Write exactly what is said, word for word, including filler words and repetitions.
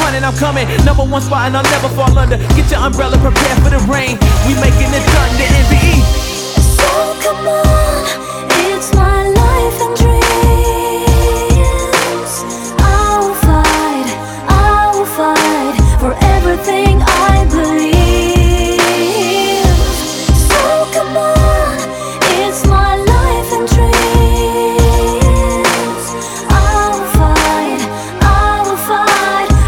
running, I'm coming. Number one spot and I'll never fall under. Get your umbrella, prepare for the rain. We making it done, the N B E. So come on.